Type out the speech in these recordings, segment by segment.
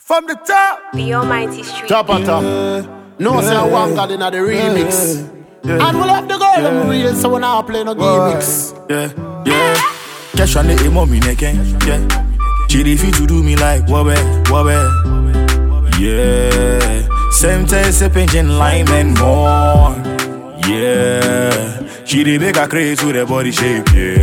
From the top, the Almighty Street. top on top. No, say I want God in the remix. And we'll have the girl them real, so we now play no gimmicks. Yeah. Cash on the emo me neck, yeah. She refuse to do me like wobbe. Yeah. Same taste, sip engine, lime and more. Yeah. She dey make her craze with her body shape,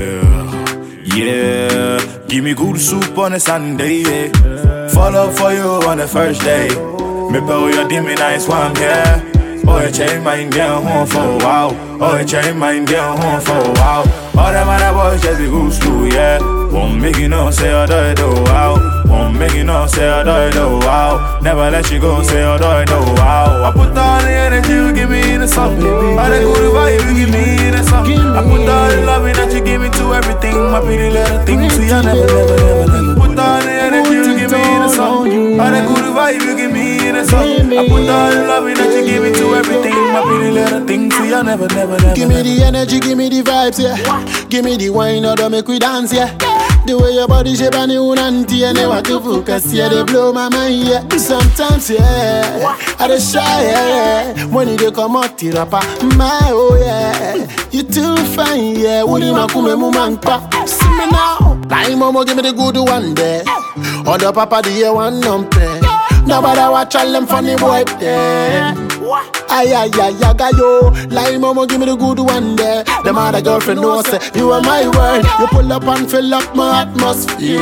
yeah. Give me good soup on a Sunday, yeah. Follow for you on the first day. Me pay your dimmy nice one, yeah. Oh, you change mine down home for a while. Oh, you change mine down home for a while. All them other boys just be good school, yeah. Won't make you know, say I do wow. Won't make you know, say I do wow. Never let you go, say I do wow. I put all the energy you give me in the song. All the good vibe you give me in the song. I put all the loving that you give me to everything. My pretty little thing, see I never. Put all the energy you give me in the song. All the good vibe you give me in the song. I put all the loving that you give me to everything. My pretty little thing, see I never. Give me the energy, give me the vibes, yeah. Give me the wine, or don't make we dance, yeah. The way your body shape and you nanty and never to focus, yeah, they blow my mind, yeah. Sometimes, yeah, I just shy, yeah. When you come out, you rapper, my, oh, yeah. You too fine, yeah. Uli makume mumanpa. See me now. Like mama, give me the good one there. Other papa, the year one number. Nobody watch all them funny boy there. Ay, yo. Like mama, give me the good one there. The mother girlfriend knows say you are my world. You pull up and fill up my atmosphere.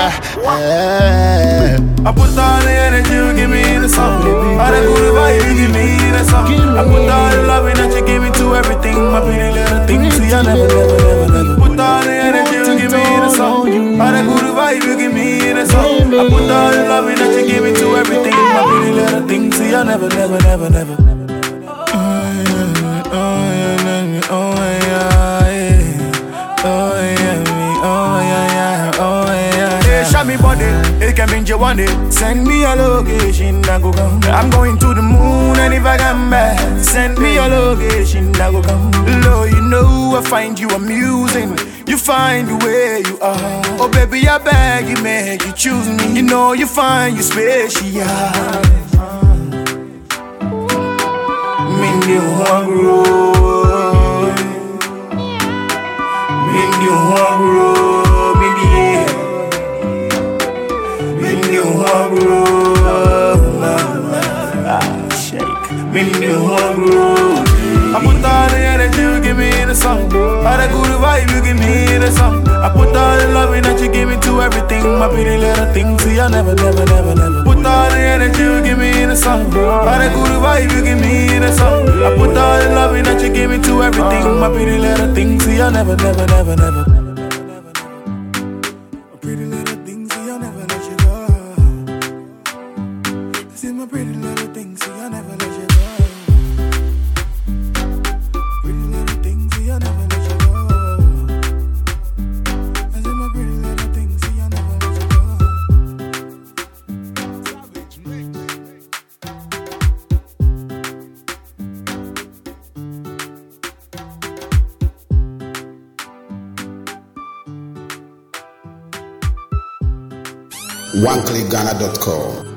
I put all the energy you give me in the song. All the good vibe you give me in the song. I put all the loving that you give me to everything. My pretty little thing, see I never. Put all the energy you give me in the song. All the good vibe you give me in the song. I put all the loving that you give me to everything. My pretty little thing, see I never. Show me body, it can mean you want it. Send me a location, I go come. I'm going to the moon, and if I come back, send me a location, I go come. Lord, you know I find you amusing. You find the way you are. Oh baby, I beg you, make you choose me. You know you find you special. Mean you hungry. Mean you hungry. I put all the energy you give me in the song. All the good vibe you give me in the song. I put all the loving that you give me to everything. My pretty little thing, see I never. Put all the energy you give me in the song. All the good vibe you give me in the song. I put all the loving that you give me to everything. My pretty little thing, see I never. My pretty little thing, see I never let you go. This is my pretty little thing, see I never let you go. OneClickGhana.com